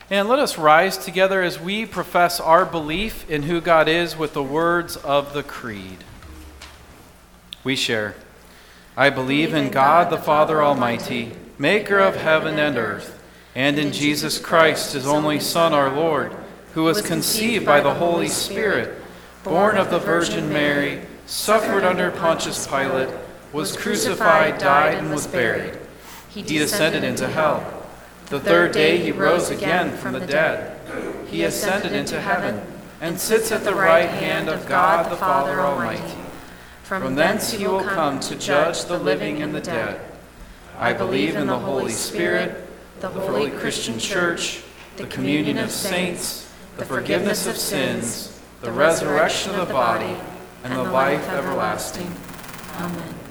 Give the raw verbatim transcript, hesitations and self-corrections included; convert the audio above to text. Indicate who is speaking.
Speaker 1: And let us rise together as we profess our belief in who God is with the words of the Creed. We share. I believe in God the Father Almighty, maker of heaven and earth, and in Jesus Christ, his only Son, our Lord, who was conceived by the Holy Spirit, born of the Virgin Mary, suffered under Pontius Pilate, was crucified, died, and was buried. He descended into hell. The third day he rose again from the dead. He ascended into heaven and sits at the right hand of God the Father Almighty. From thence he will come to judge the living and the dead. I believe in the Holy Spirit, the holy Christian Church, the communion of saints, the forgiveness of sins, the resurrection of the body, and the life everlasting. Amen.